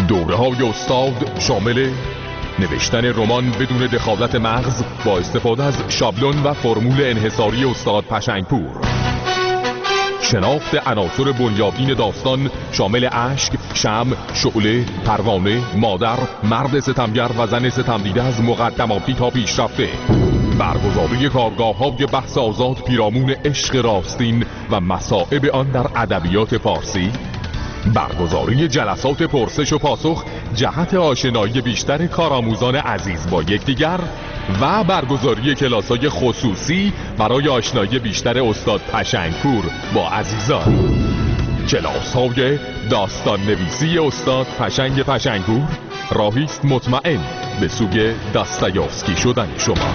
دوره‌های استاد شامل نوشتن رمان بدون دخالت مغز با استفاده از شابلون و فرمول انحصاری استاد پشنگپور. شناخت عناصر بنیادین داستان شامل اشک، شمع، شعله، پروانه، مادر، مرد ستمگر و زن ستمدیده از مقدماتی تا پیشرفته. برگزاری کارگاه‌های بحث آزاد پیرامون عشق راستین و مصائب آن در ادبیات فارسی. برگزاری جلسات پرسش و پاسخ جهت آشنایی بیشتر کارآموزان عزیز با یکدیگر و برگزاری کلاس‌های خصوصی برای آشنایی بیشتر استاد پشنگپور با عزیزان. کلاس‌های داستان نویسی استاد پشنگ پشنگپور راهی است مطمئن به سوی داستایوفسکی شدن شما.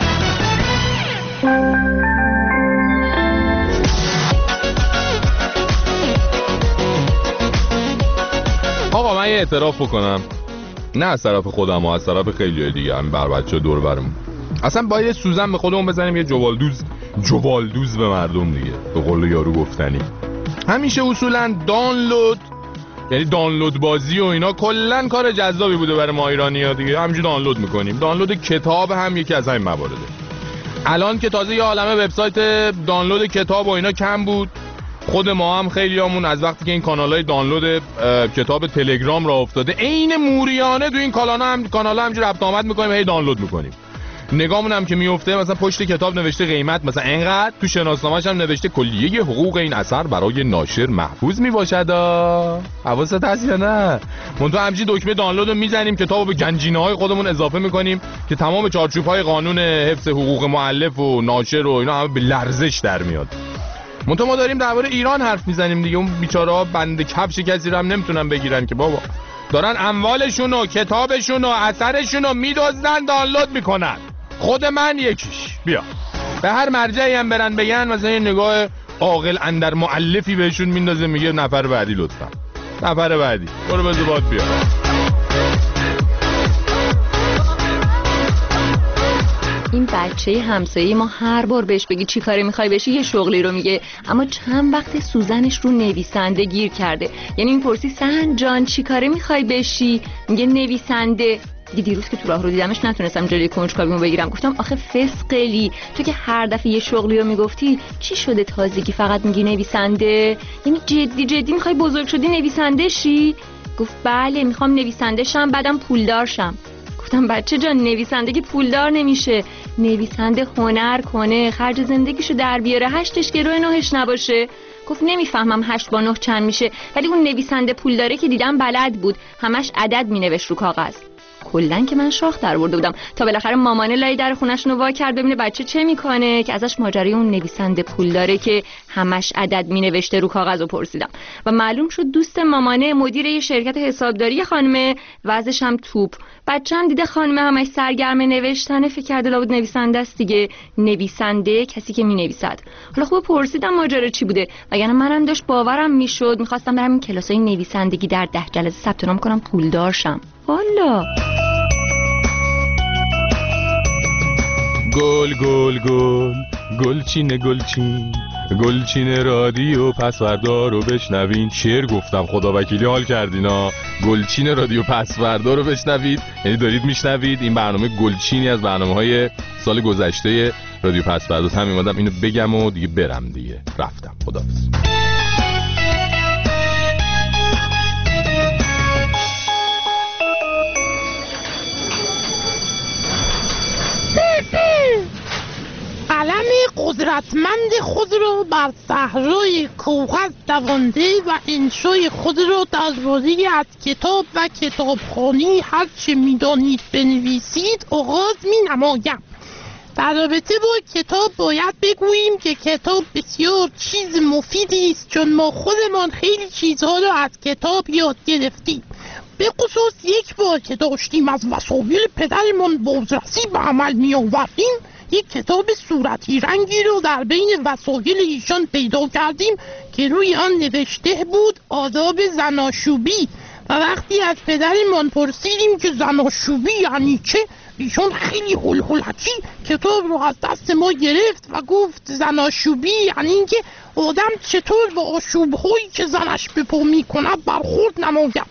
آقا من یه اعتراف بکنم، نه از طرف خودم و از طرف خیلی دیگه هم بر بچه دور برمون، اصلا باید سوزن به خودمون بزنیم یه جوالدوز به مردم دیگه، به قول یارو گفتنی. همیشه اصولا دانلود، یعنی دانلود بازی و اینا کلن کار جذابی بوده برای ما ایرانی‌ها دیگه، همینجوری دانلود میکنیم. دانلود کتاب هم یکی از همین موارده. الان که تازه یه عالمه وبسایت دانلود کتاب و اینا کم بود، خود ما هم خیلیامون از وقتی که این کانالای دانلود کتاب تلگرام را افتاده عین موریانه تو این کانالا همینجوری رفت آمد میکنیم، هی دانلود میکنیم. نگامون هم که میفته مثلا پشت کتاب نوشته قیمت مثلا اینقدر، تو شناسنامه‌اش هم نوشته کلیه حقوق این اثر برای ناشر محفوظ میباشد. حواست هست یا نه؟ من تو همچین دکمه دانلود رو میزنیم، کتابو به گنجینه‌های خودمون اضافه میکنیم که تمام چارچوب‌های قانون حفظ حقوق مؤلف و ناشر و اینا همه به لرزش در میاد. منتها ما داریم درباره ایران حرف میزنیم دیگه. اون بیچاره‌ها بند کفش کسی رو هم نمیتونن بگیرن که بابا، دارن اموالشون و کتابشون و اثرشون رو میدزدن دانلود میکنن. خود من یکیش. بیا به هر مرجعی هم برن بگن مثلا یه نگاه عاقل اندر مؤلفی بهشون میندازه، میگه نفر بعدی لطفا، نفر بعدی برو به زباد بیا. این بچه همسایه ما هر بار بهش بگی چی کاره میخوای بشی یه شغلی رو میگه، اما چند وقت سوزنش رو نویسنده گیر کرده. یعنی میپرسی سهن جان چی کاره میخوای بشی، میگه نویسنده. دیروز که تو راه رو دیدمش نتونستم جلوی کنجکاویمو بگیرم، گفتم آخه فسقلی، تو که هر دفعه یه شغلی رو میگفتی چی شده تازگی فقط میگی نویسنده؟ یعنی جدی میخوای بزرگ شدی نویسنده شی؟ گفت بله میخوام نویسنده شم بعدم پولدار شم. گفتم بچه جان نویسنده که پولدار نمیشه، نویسنده هنر کنه، خرج زندگیشو در بیاره، 8ش گروه 9ش نباشه. گفت نمیفهمم 8 با 9 چند میشه، ولی اون نویسنده پولداره که دیدم بلد بود، همش عدد مینوشت رو کاغذ. کلن که من شاخ در برده بودم تا بالاخره مامانه لای در خونش رو وا کرد ببینه بچه چه میکنه، که ازش ماجرای اون نویسنده پولداره که همش عدد مینوشته رو کاغذ رو پرسیدم و معلوم شد دوست مامانه مدیر یه شرکت حسابداری خانمه، وضعش هم توپ. بچه هم دیده خانمه همش سرگرم نوشتنه، فکر کرده لابد نویسنده است دیگه. نویسنده کسی که مینویسد. حالا خوب پرسیدم ماجرا چی بوده، وگرنه منم داشت باورم میشد میخواستم برم این کلاسای نویسندگی در 10 جلسه ثبت نام کنم پولدار شم. والا گلچین رادیو پسوردا رو بشنوین. شعر گفتم خدا وکیلی حال کردینا. گلچین رادیو پسوردا رو بشنوید، یعنی دارید میشنوید. این برنامه گلچینی از برنامه‌های سال گذشته رادیو پسوردا. همین اومدم اینو بگم و دیگه برم دیگه، رفتم. خداحافظ. علم قدرتمند خود را بر صحرای کاغذ دوانده و انشای خود را درباره از کتاب و کتابخوانی هر چه می‌دانید بنویسید آغاز می‌نمایم. در رابطه با کتاب باید بگوییم که کتاب بسیار چیز مفیدی است، چون ما خودمان خیلی چیزها را از کتاب یاد گرفتیم. به خصوص یک بار که داشتیم از وسایل پدرمان بازرسی به عمل می‌آوردیم، یک کتاب صورتی رنگی رو در بین وسایل ایشان پیدا کردیم که روی آن نوشته بود آداب زناشویی و وقتی از پدرمان پرسیدیم که زناشویی یعنی چه، ایشان خیلی هلهلکی کتاب رو از دست ما گرفت و گفت زناشویی یعنی اینکه آدم چطور با آشوب‌هایی که زنش به پا می‌کند برخورد نماید.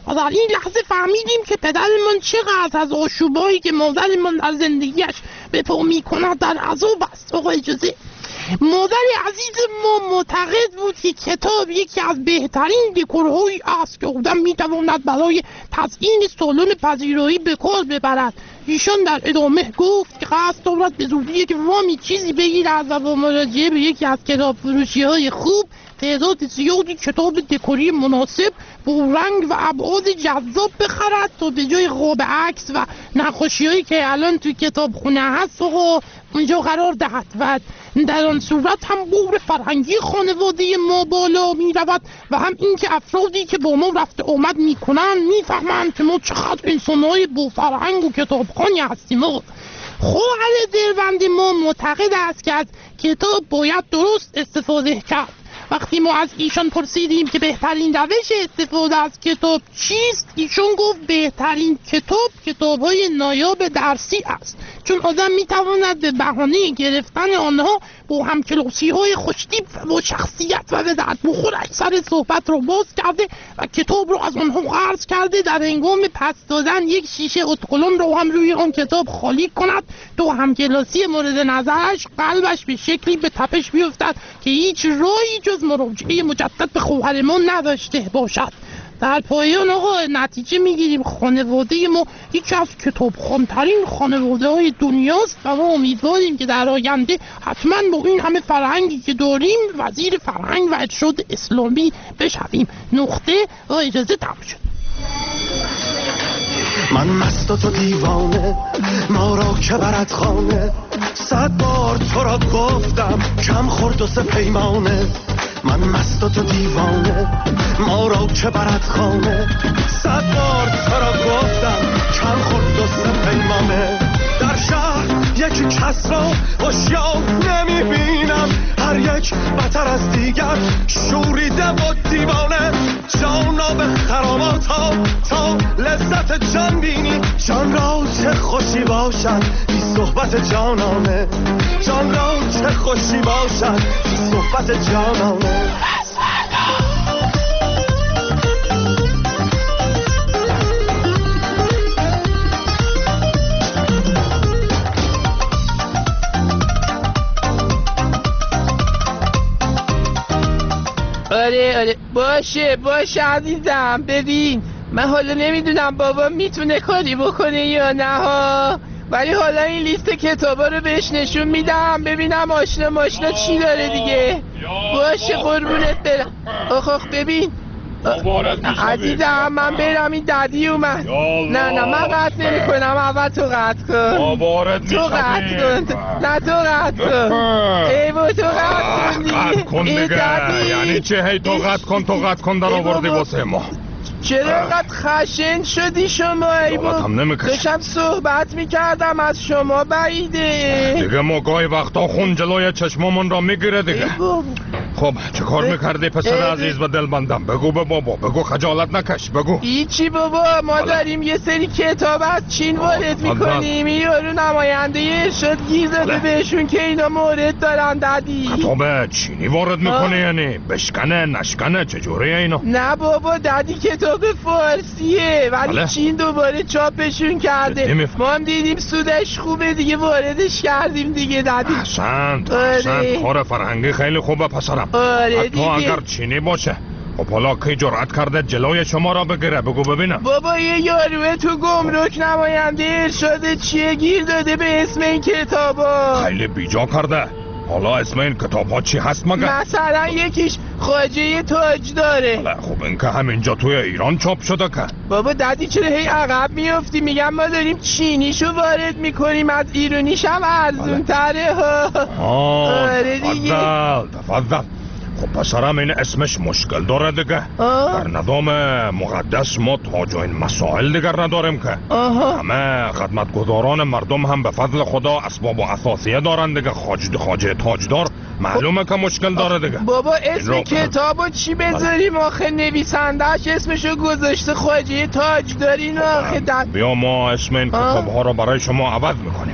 و در این لحظه فهمیدیم که پدرمان چقدر از آشوبایی که مادرمان در زندگیش به پا می‌کند در عذاب است. آقا اجازه. مادر عزیز ما معتقد بود که کتاب یکی از بهترین دکورهایی است که آدم میتواند برای تزیین سالن پذیرایی به کار ببرد. ایشان در ادامه گفت که قصد دارد به زودی که وامی چیزی بگیرد و با مراجعه به یکی از کتاب فروشی‌های خوب تعداد زیادی کتاب دکوری مناسب با رنگ و ابعاد جذاب بخرد تا به جای قاب عکس و نقاشی‌هایی که الان توی کتابخونه هست اونجا قرار دهد و در آن صورت هم بور فرهنگی خانواده ما بالا می رود و هم اینکه افرادی که با ما رفت آمد می کنند می فهمند که ما چقدر انسان‌های با فرهنگ و کتابخوانی هستیم. خواهر دلبند ما معتقد است که از کتاب باید درست استفاده کرد. وقتی ما از ایشان پرسیدیم که بهترین روش استفاده از کتاب چیست، ایشان گفت بهترین کتاب‌های نایاب درسی است، چون آدم میتواند به بهانه گرفتن آنها با همکلاسی‌های خوش‌تیپ و با شخصیت و به درد بخور اکثر صحبت را باز کرده و کتاب را از آنها قرض کرده در هنگام پس دادن یک شیشه اتکلون را هم روی آن کتاب خالی کند تا همکلاسی مورد نظرش قلبش به شکلی به تپش بیفتد که هیچ راهی جز مراجعه مجدد به خواهرمان نداشته باشد. در پایان آقا نتیجه میگیریم خانواده ما یکی از کتابخوان‌ترین خانواده‌های دنیاست و ما امیدواریم که در آینده حتما با این همه فرهنگی که داریم وزیر فرهنگ و ارشاد اسلامی بشویم. نقطه و اجازه تمام شد. من مست و تو دیوانه، ما را که برد خانه، 100 بار تو را گفتم کم خورد و سه پیمانه. من مست و تو دیوانه، ما را که برد خانه، 100 بار تو را گفتم کم خورد و سه پیمانه. در شهر یکی کس را هوشیار نمیبینم، هر یک بتر از دیگر شوریده و دیوانه. جانا به خراماتا تا لذت جان بینی، جان را چه خوشی باشد بی صحبت جانانه، جان را چه خوشی باشد بی صحبت جانانه. آره باشه عزیزم. ببین من حالا نمیدونم بابا میتونه کاری بکنه یا نه ها، ولی حالا این لیست کتابا رو بهش نشون میدم ببینم آشنا چی داره دیگه. باشه قربونت برم. آخ ببین عزیزم من برم، این ددی اومد. نه من قطع نمی کنم، اول تو قطع کن. تو قطع کن. نه تو قطع کن. ای با تو قطع کن دیگه. یعنی چه هی تو قطع کن در آوردی واسه ما؟ چرا اینقدر خشن شدی شما؟ ای با داشتم صحبت میکردم از شما بعیده دیگه. ما گاهی وقتا خون جلوی چشممون را میگیره دیگه. خب چه کار میکردی پسر عزیز و دلبندم؟ بگو به بابا، بگو خجالت نکش، بگو. هیچی بابا، ما داریم یه سری کتاب از چین وارد میکنیم. یارو نماینده ارشاد گیر داده بهشون که اینا مورد دارن ددی. کتاب چینی وارد میکنه یعنی بشکنه نشکنه چجوریه اینا؟ نه بابا ددی کتاب فارسیه ولی چین دوباره چاپشون کرده. ما هم دیدیم سودش خوبه دیگه واردش کردیم دیگه ددی. احسنت کار فرهنگی خیلی خوبه پسرم. حتی اگر چینی باشه. خب حالا کی جرأت کرده جلوی شما را بگیره؟ بگو ببینم. بابا یه یاروه تو گمرک نماینده ارشاد چیه گیر داده به اسم این کتابا. خیلی بیجا کرده. حالا اسم این کتاب ها چی هست مگه؟ مثلا یکیش خواجه تاج داره. خب این که همینجا توی ایران چاپ شده که. بابا ددی چرا هی عقب میافتی؟ میگم ما داریم چینیشو وارد میکنیم، از ایرانیش هم ارزون تره ها. آره دیگه. تفضل. خب پسرم این اسمش مشکل داره دیگه. در نظام مقدس ما تاج و این مسائل دیگر نداریم که. همه خدمتگزاران مردم هم به فضل خدا اسباب و اساسیه دارن دیگه. خواجه تاجدار معلومه که مشکل داره دیگه. بابا اسم کتابو چی بذاریم آخه؟ نویسندهش اسمشو گذاشته خواجه تاجدارین آخه. بیا ما اسم این کتاب ها رو برای شما عوض میکنیم.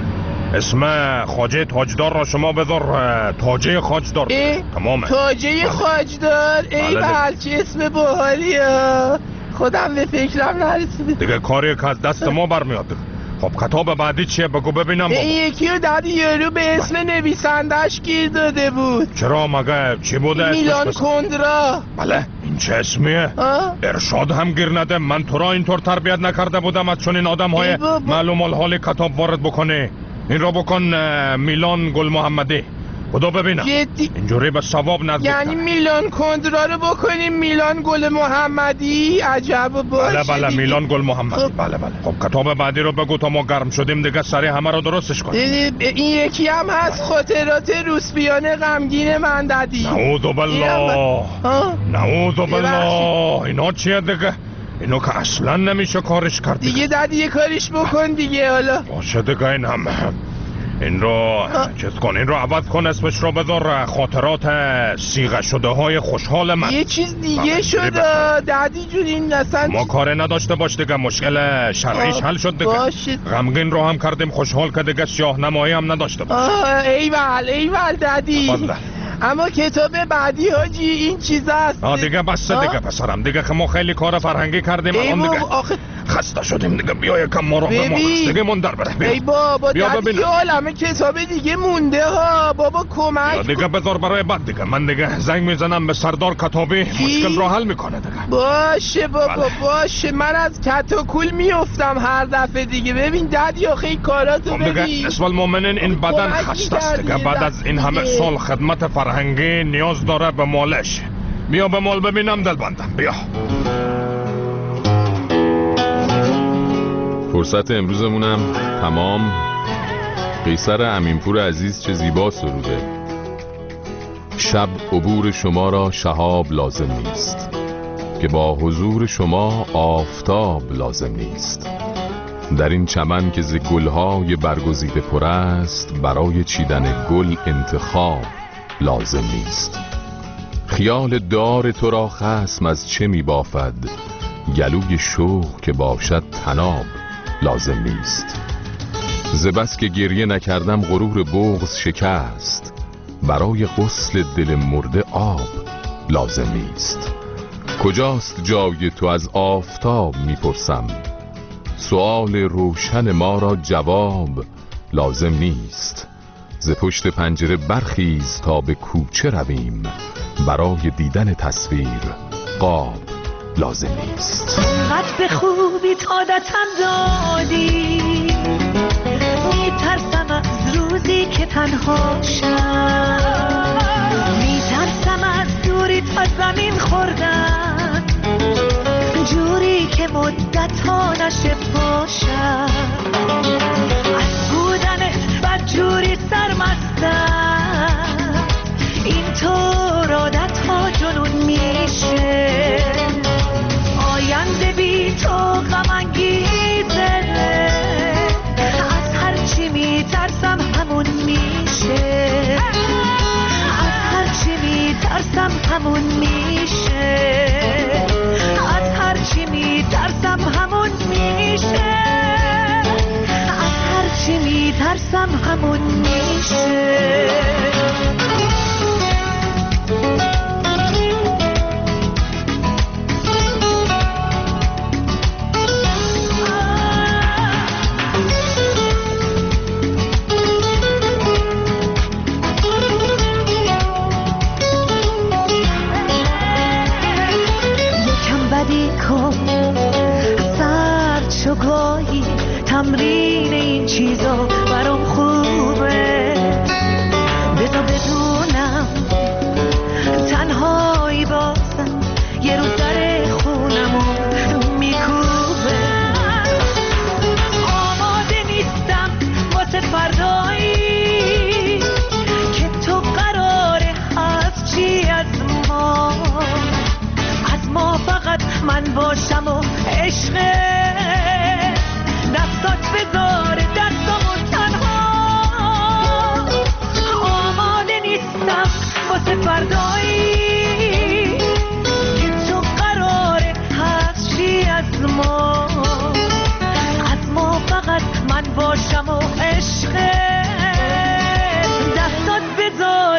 اسم خواجه تاجدار را شما بذار تاجه خواجدار. تمامه. تاجه خواجدار. ای بلچه اسم باحالیه. خودم به فکرم نرسیده. دیگه کاری که از دست ما برمیاد. خب کتاب بعدی چیه بگو ببینم. این یکی رو دادی یارو به اسم نویسندش گیر داده بود. چرا مگه چی بوده اسمش؟ میلان کندرا. بله این چه اسمیه؟ ارشاد هم گیر نده. من تو را اینطور تربیت نکرده بودم از چون این آدم های معلوم الحال کتاب وارد بکنه. این را بکن میلان گل محمدی. خدا ببینم جدی اینجوری به ثواب نزدیک. یعنی میلان کندرا رو بکنیم میلان گل محمدی. عجب باشه. بله دیگه. میلان گل محمدی. بله خب کتاب بعدی رو بگو تا ما گرم شدیم دیگه سریع همه رو درستش کنیم. این یکی هم هست خاطرات روسپیان غمگین من دادی. نعوذ بالله نعوذ بالله. اینا چیه دیگه؟ اینو که اصلا نمیشه کارش کرد دیگه دادی یه کارش بکن دیگه. حالا باشه دیگه این رو چیز کن. این رو عوض کن اسمش رو بذار خاطرات صیغه شده های خوشحال من. یه چیز دیگه شده دادی جون. این اصلا ما کار نداشته باش دیگه. مشکل شرعیش حل شد دیگه. غمگین رو هم کردیم خوشحال که دیگه شاه نمایی هم نداشته باش. ایول دادی. اما کتاب بعدی حاجی این چیز هست. دیگه بسته دیگه پسرم. دیگه که ما خیلی کار فرهنگی کردیم الان دیگه خسته شدیم دیگه. بیا یکم ما رو به ما خستگی من در بره. ای بابا بیا دادی یه عالمه کتاب دیگه مونده ها. بابا کمک دیگه بذار برای بعد دیگه. من دیگه زنگ میزنم به سردار کتابی مشکل رو حل میکنه دیگه. باشه بابا باشه. من از کت و کول میافتم هر دفعه دیگه. ببین دادی آخه این کاراتو ببین. نسبت المؤمنین این بدن خسته است دیگه. بعد از این همه سال خدمت فرهنگی نیاز داره به مالش. بیا به مال ببینم دلبندم. بیا. فرصت امروزمونم تمام. قیصر امینپور عزیز چه زیبا سروده. شب عبور شما را شهاب لازم نیست که با حضور شما آفتاب لازم نیست. در این چمن که ز گلهای برگزیده پر است برای چیدن گل انتخاب لازم نیست. خیال دار تو را خصم از چه می بافد گلوی شوق که باشد طناب لازم نیست. ز بس که گریه نکردم غرور بغض شکست برای غسل دل مرده آب لازم نیست. کجاست جای تو از آفتاب میپرسم سؤال روشن ما را جواب لازم نیست. ز پشت پنجره برخیز تا به کوچه رویم برای دیدن تصویر قاب لازم نیست. قد به خوبی عادتم دادی میترسم از روزی که تنها شم. میترسم از دوری تا زمین خوردن جوری که مدت ها نشه پاشم. از بودنت بد جوری سرمستم اینطور عادت ها جنون میشه. آینده بی تو غم انگیزه از هرچی میترسم همون میشه. از هرچی میترسم همون میشه. از هرچی میترسم همون میشه. از هرچی میترسم همون میشه. تمرین این چیزا برام خوبه. بذار بدونم تنهایی بازم یه روز در خونمو میکوبه. آماده نیستم واسه فردایی که تو قراره هست چی از ما فقط من باشم و عشقه. دستات بذاره دستامو تنها. آماده نیستم واسه فردایی که تو قراره هست چی از ما فقط من باشم و عشقه. دستات بذاره